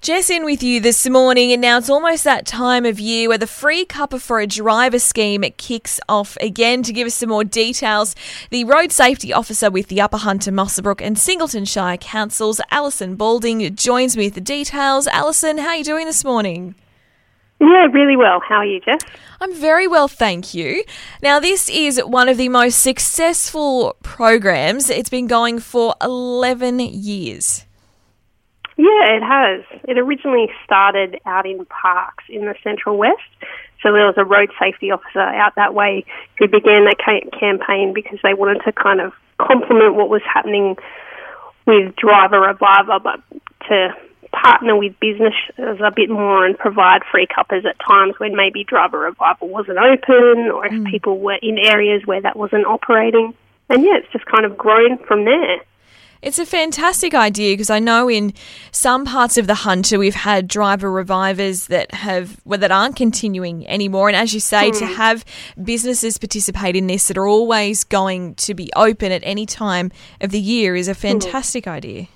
Jess in with you this morning, and now it's almost that time of year where the Free Cuppa for a Driver scheme kicks off again. To give us some more details, the Road Safety Officer with the Upper Hunter, Muswellbrook and Singleton Shire Councils, Alison Balding, joins me with the details. Alison, how are you doing this morning? Yeah, really well. How are you, Jess? I'm very well, thank you. Now, this is one of the most successful programs. It's been going for 11 years. Yeah, it has. It originally started out in parks in the Central West. So there was a road safety officer out that way who began that campaign because they wanted to kind of complement what was happening with Driver Reviver, but to partner with businesses a bit more and provide free cuppas at times when maybe Driver Revival wasn't open or if people were in areas where that wasn't operating. And yeah, it's just kind of grown from there. It's a fantastic idea because I know in some parts of the Hunter we've had driver revivers that aren't continuing anymore. And as you say, to have businesses participate in this that are always going to be open at any time of the year is a fantastic idea.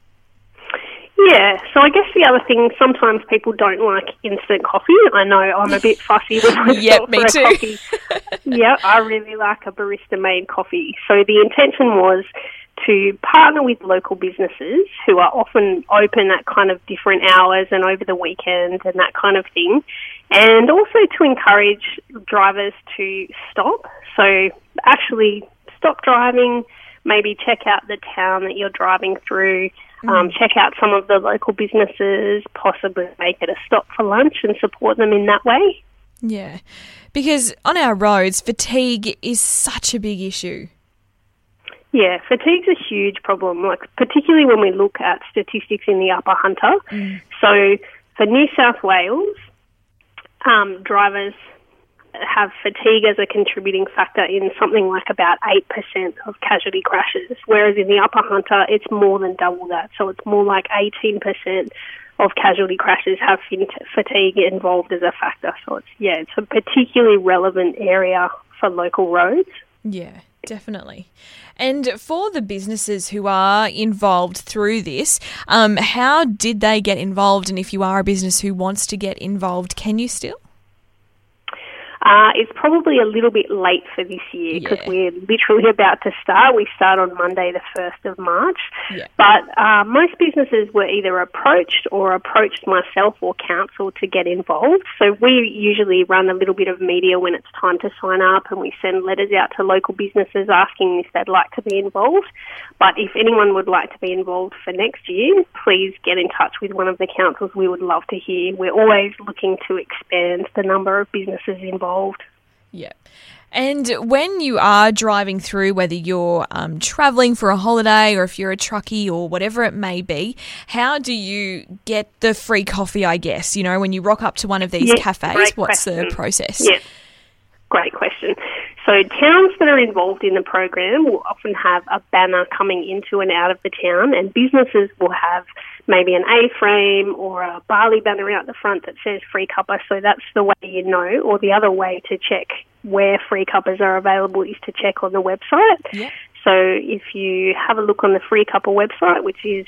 Yeah, so I guess the other thing, sometimes people don't like instant coffee. I know I'm a bit fussy when I stop for a coffee. Yeah, I really like a barista-made coffee. So the intention was to partner with local businesses who are often open at kind of different hours and over the weekend and that kind of thing, and also to encourage drivers to stop. So actually stop driving, maybe check out the town that you're driving through, check out some of the local businesses, possibly make it a stop for lunch and support them in that way. Yeah, because on our roads, fatigue is such a big issue. Yeah, fatigue's a huge problem, like particularly when we look at statistics in the Upper Hunter. So for New South Wales, drivers have fatigue as a contributing factor in something like about 8% of casualty crashes, whereas in the Upper Hunter, it's more than double that. So it's more like 18% of casualty crashes have fatigue involved as a factor. So it's a particularly relevant area for local roads. Yeah, definitely. And for the businesses who are involved through this, how did they get involved? And if you are a business who wants to get involved, can you still? It's probably a little bit late for this year because we're literally about to start. We start on Monday, the 1st of March. Yeah. But most businesses were either approached myself or council to get involved. So we usually run a little bit of media when it's time to sign up, and we send letters out to local businesses asking if they'd like to be involved. But if anyone would like to be involved for next year, please get in touch with one of the councils. We would love to hear. We're always looking to expand the number of businesses involved. Yeah. And when you are driving through, whether you're travelling for a holiday or if you're a truckie or whatever it may be, how do you get the free coffee, I guess? You know, when you rock up to one of these cafes, what's the process? Yeah, great question. So towns that are involved in the program will often have a banner coming into and out of the town, and businesses will have maybe an A-frame or a barley banner out the front that says Free Cuppa, so that's the way you know. Or the other way to check where free cuppas are available is to check on the website. Yep. So if you have a look on the Free Cuppa website, which is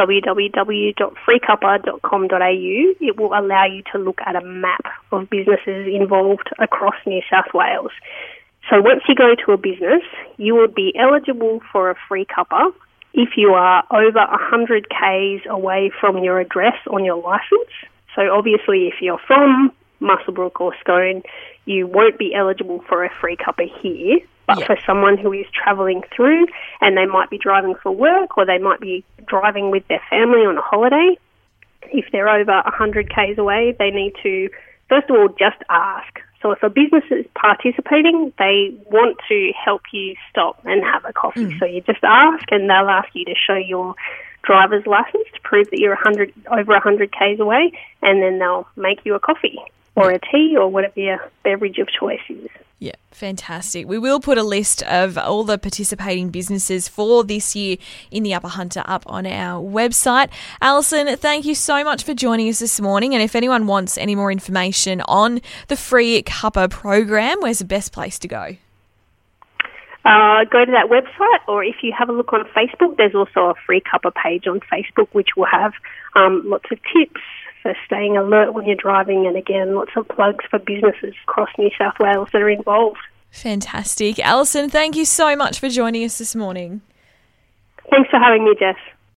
www.freecuppa.com.au, it will allow you to look at a map of businesses involved across New South Wales. So once you go to a business, you will be eligible for a free cuppa if you are over 100 k's away from your address on your licence. So obviously if you're from Muswellbrook or Scone, you won't be eligible for a free cuppa here. But for someone who is travelling through and they might be driving for work or they might be driving with their family on a holiday, if they're over 100 k's away, they need to, first of all, just ask. So if a business is participating, they want to help you stop and have a coffee. So you just ask, and they'll ask you to show your driver's license to prove that you're over 100 k's away, and then they'll make you a coffee or a tea or whatever your beverage of choice is. Yeah, fantastic. We will put a list of all the participating businesses for this year in the Upper Hunter up on our website. Alison, thank you so much for joining us this morning. And if anyone wants any more information on the Free Cuppa program, where's the best place to go? Go to that website, or if you have a look on Facebook, there's also a Free Cuppa page on Facebook, which will have lots of tips for staying alert when you're driving, and again, lots of plugs for businesses across New South Wales that are involved. Fantastic. Alison, thank you so much for joining us this morning. Thanks for having me, Jess.